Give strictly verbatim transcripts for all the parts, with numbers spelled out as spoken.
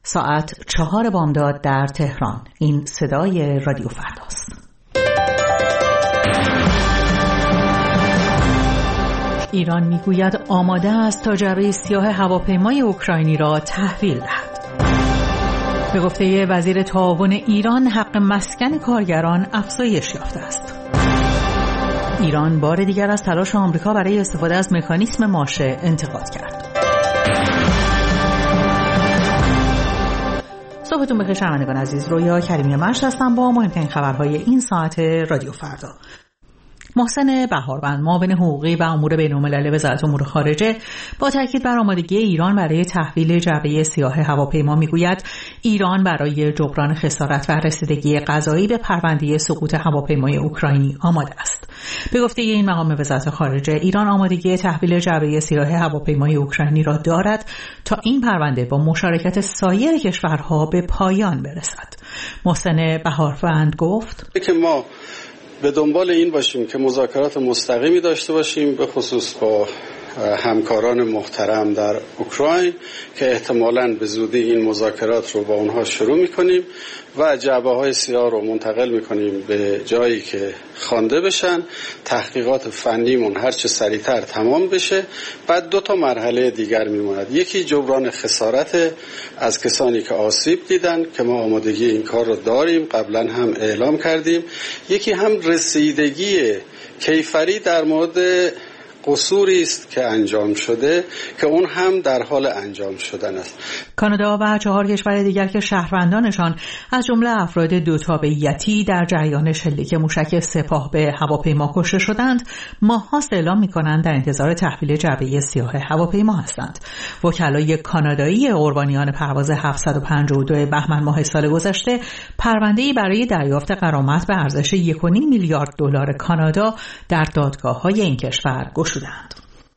ساعت چهار بامداد در تهران. این صدای رادیو فرداست. ایران میگوید آماده است تا جعبه سیاه هواپیمای اوکراینی را تحویل دهد. به گفته وزیر تعاون ایران، حق مسکن کارگران افزایش یافته است. ایران بار دیگر از تلاش آمریکا برای استفاده از مکانیسم ماشه انتقاد کرد. صبحتون بخیر شنوندگان عزیز، رویا کریمی مشت هستم با مهمترین خبرهای این ساعت رادیو فردا. محسن بهاروند، معاون حقوقی و امور بین‌المللی وزارت امور خارجه، با تاکید بر آمادگی ایران برای تحویل جعبه سیاه هواپیما میگوید ایران برای جبران خسارت و رسیدگی قضایی به پرونده سقوط هواپیمای اوکراینی آماده است. به گفته این مقام وزارت خارجه، ایران آمادگی تحویل جعبه سیاه هواپیمای اوکراینی را دارد تا این پرونده با مشارکت سایر کشورها به پایان برسد. محسن بهاروند گفت که ما به دنبال این باشیم که مذاکرات مستقیمی داشته باشیم، به خصوص با همکاران محترم در اوکراین که احتمالاً به زودی این مذاکرات رو با اونها شروع میکنیم و جعبه های سیاه رو منتقل میکنیم به جایی که خوانده بشن، تحقیقات فنیمون هر چه سریعتر تمام بشه. بعد دو تا مرحله دیگر میموند، یکی جبران خسارت از کسانی که آسیب دیدن که ما آمادگی این کار رو داریم، قبلا هم اعلام کردیم، یکی هم رسیدگی کیفری در مورد قصوری است که انجام شده که اون هم در حال انجام شدن است. کانادا و چهار کشور دیگر که شهروندانشان از جمله افراد دو تابعیتی در جریان شلیک موشک سپاه به هواپیما کشته شدند، ماه‌هاست اعلام می‌کنند در انتظار تحویل جعبه سیاه هواپیما هستند. وکلای کانادایی قربانیان پرواز هفتصد و پنجاه و دو بهمن ماه سال گذشته پرونده‌ای برای دریافت غرامت به ارزش یک و نیم میلیارد دلار کانادا در دادگاه‌های این کشور گشودند.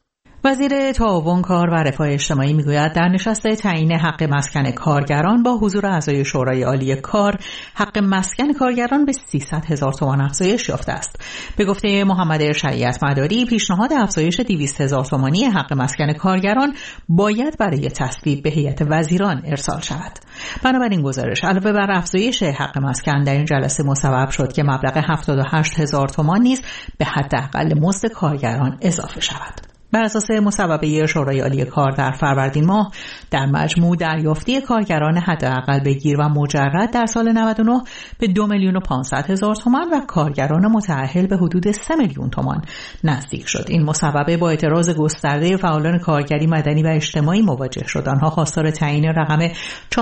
وزیر تعاون، کار و رفاه اجتماعی میگوید در نشست تعیین حق مسکن کارگران با حضور اعضای شورای عالی کار، حق مسکن کارگران به سیصد هزار تومان افزایش یافته است. به گفته محمد شریعت مداری، پیشنهاد افزایش دویست هزار تومانی حق مسکن کارگران باید برای تصویب به هیئت وزیران ارسال شود. بنابراین گزارش علاوه بر افزایش حق مسکن در این جلسه مصوب شد که مبلغ هفتاد و هشت هزار تومان نیز به حداقل مزد کارگران اضافه شود. بر اساس مصوبه شورای عالی کار در فروردین ماه، در مجموع دریافتی کارگران حداقل بگیر و مجرد در سال نود و نه به دو میلیون و پانصد هزار تومان و کارگران متأهل به حدود سه میلیون تومان نزدیک شد. این مصوبه با اعتراض گسترده فعالان کارگری، مدنی و اجتماعی مواجه شد. آنها خواستار تعیین رقم